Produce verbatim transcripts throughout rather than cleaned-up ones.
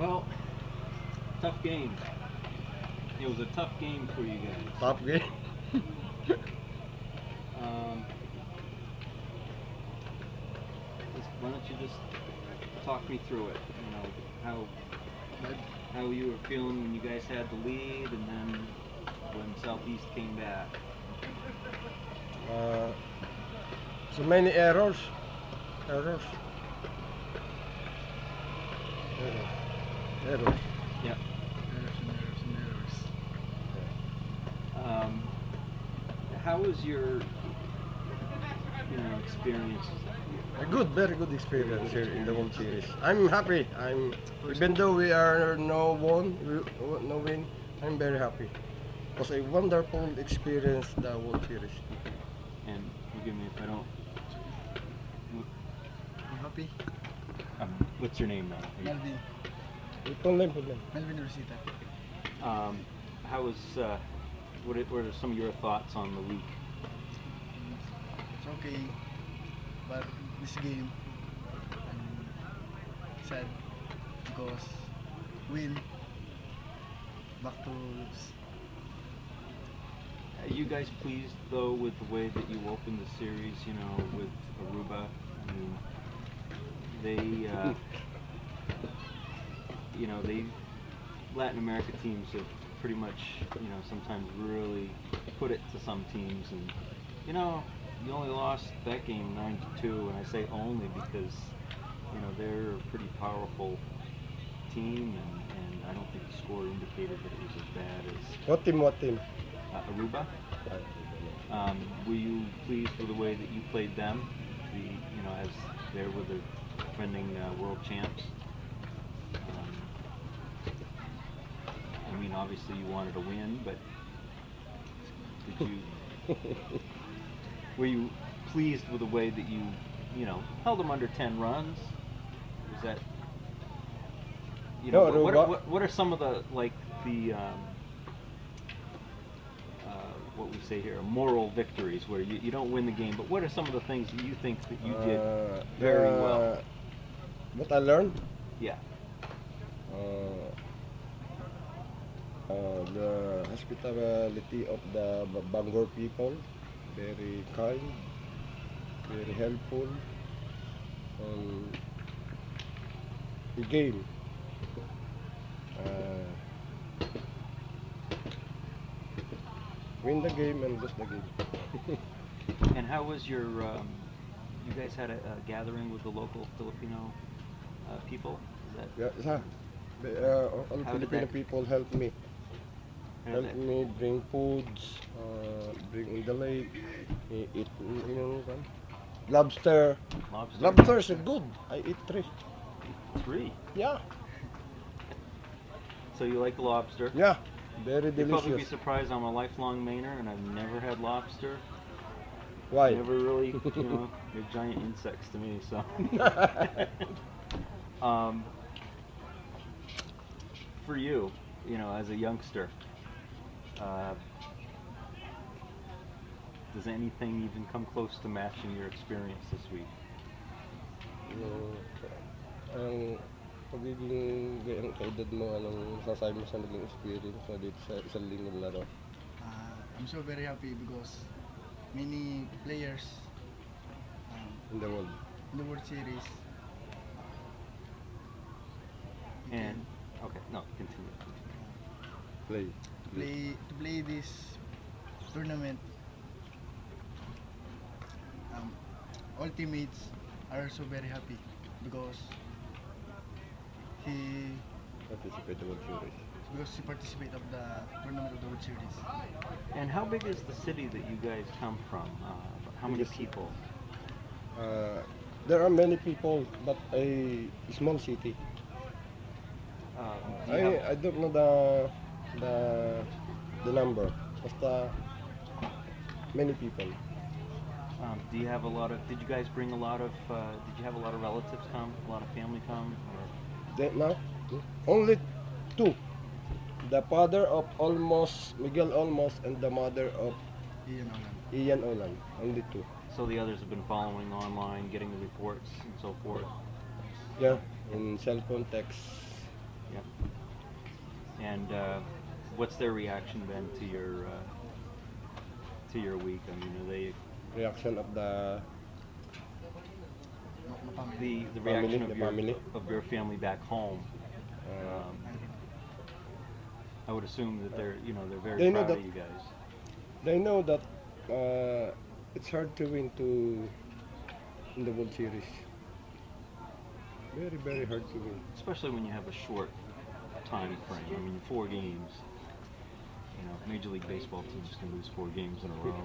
Well, tough game. It was a tough game for you guys. Top game. Um, just- why don't you just talk me through it? You know how how you were feeling when you guys had the lead, and then when Southeast came back. Uh, so many errors. Errors. Errors. Errors. Yeah. Errors and errors and errors. Um, how was your you know experience? A good, very good experience here in the World Series. I'm happy. I'm even though we are no won, we- no win. I'm very happy. It was a wonderful experience, the World Series. And forgive me if I don't. I'm happy. Um, what's your name now? Melvin. Full name, full name. Melvin Rosita. Um, how was uh, what? are- What are some of your thoughts on the week? It's okay, but this game, I'm sad because win, back to lose. Are you guys pleased though with the way that you opened the series? You know, with Aruba. I mean, they, uh, you know, they Latin America teams have pretty much, you know, sometimes really put it to some teams, and you know, you only lost that game nine to two, and I say only because, you know, they're a pretty powerful team, and, and I don't think the score indicated that it was as bad as What team, what team? uh, Aruba. Um, were you pleased with the way that you played them? The you know as they were the defending uh, world champs. Um, I mean, obviously you wanted to win, but did you? Were you pleased with the way that you you know held them under ten runs? Was that you know No, what, what, Aruba- are, what, what are some of the like the um, uh, what we say here, moral victories where you, you don't win the game, but what are some of the things that you think that you did Uh, very the- well? What I learned? Yeah. Uh, uh, the hospitality of the B- Bangor people, very kind, very helpful. Um, the game. Uh, win the game and lose the game. And how was your, um, you guys had a, a gathering with the local Filipino uh, people? Is that, Yeah, sa- the, uh, all How did Filipino that- people help me. how did Help that- me bring foods, uh, bring in the lake, i- eat, you know, kan? Lobster. lobster? Lobsters are good. I eat three. Three. Yeah, So you like lobster? yeah, very You'd probably be delicious. surprised I'm a lifelong Mainer and I've never had lobster. Why? Never really, you know, they're giant insects to me, so. um, for you, you know, as a youngster, uh, does anything even come close to matching your experience this week? Yung, ang pagiging gayang kaedad mo, anong masasabi mo sa naging experience mo dito sa isang linggong laro? Uh, I'm so very happy because many players um, In the world. in the World Series. we And, can, okay, no, continue. Play. to play to play this tournament. Um, all teammates are so very happy because he Participate in the World Series. because he participate of the tournament of the World Series. And how big is the city that you guys come from? Uh, how many Biggest- people? Uh, there are many people, but a small city. Uh, do you I have- I don't know the the the number. Basta many people. Um, do you have a lot of? Did you guys bring a lot of? Uh, did you have a lot of relatives come? A lot of family come? Or, They, now only two. The father of Olmos, Miguel Olmos, and the mother of Iyan Olan. Ian Olan. Only two. so the others have been following online, getting the reports and so forth. Yeah, in cell phone, text. Yeah. And uh, what's their reaction then to your uh, to your week? I mean, are they Reaction of the Ma- mapamili. the the Family, reaction the of your family. of your family back home? uh, Um, I would assume that they're you know they're very They know proud of that- you guys. they know that uh, it's hard to win to in the World Series. Very very hard to win. Especially when you have a short time frame. I mean, four games. You know, Major League Baseball teams can lose four games in a row,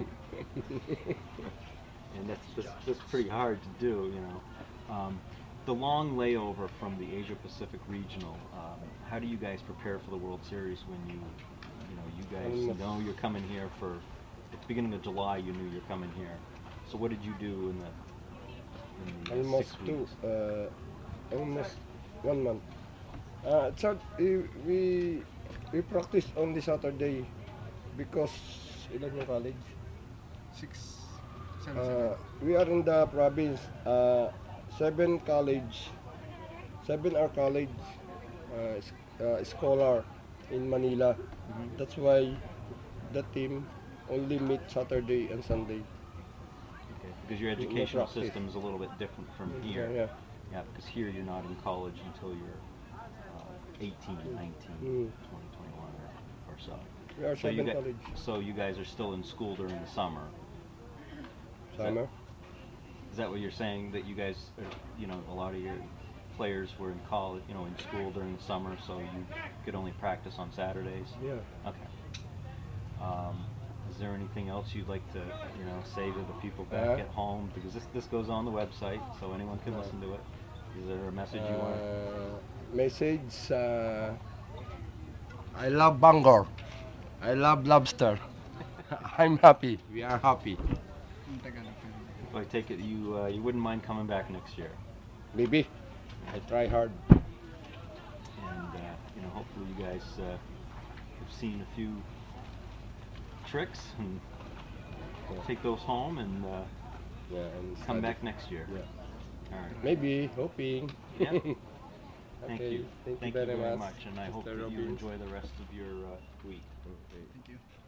and that's that's, that's pretty hard to do. You know, um, the long layover from the Asia Pacific Regional. Um, how do you guys prepare for the World Series when you, you know, you guys Almost- know you're coming here for at the beginning of July. You knew you're coming here. So what did you do in the in the uh, Almost six two, weeks? uh, almost one month. Uh, it's hard, eh, we we practice on the Saturday because ilan yung college? Six, seven, Uh, seven. we are in the province. Uh, seven college, seven are college uh, s- uh, scholar in Manila. Mhm. That's why the team only meet Saturday and Sunday. Okay, because your No educational practice. system is a little bit different from Yeah, here. yeah. Yeah, because here you're not in college until you're uh, eighteen, nineteen, Mm. twenty, twenty-one or, or so. We are So you, seven gu- college. so you guys are still in school during the summer. Is that- Summer. Is that what you're saying? That you guys, are, you know, a lot of your players were in college, you know, in school during the summer, so you could only practice on Saturdays? Yeah. Okay. Um, is there anything else you'd like to, you know, say to the people back Uh, at home? Because this this goes on the website, so anyone can Uh, listen to it. Is there a message you want? Uh, message. Uh, I love Bangor. I love lobster. I'm happy. We are happy. Yung Tagalog. pero- If I take it, you uh, you wouldn't mind coming back next year, Maybe. I try hard. and uh, you know, hopefully you guys uh, have seen a few tricks and Yeah. take those home and uh, Yeah, and come study. back next year. Yeah. All right. Maybe. Hoping. Yeah. Thank Okay, you. Thank, you very much. and I hope Mister that you Robbins. enjoy the rest of your uh, week. Okay. Thank you.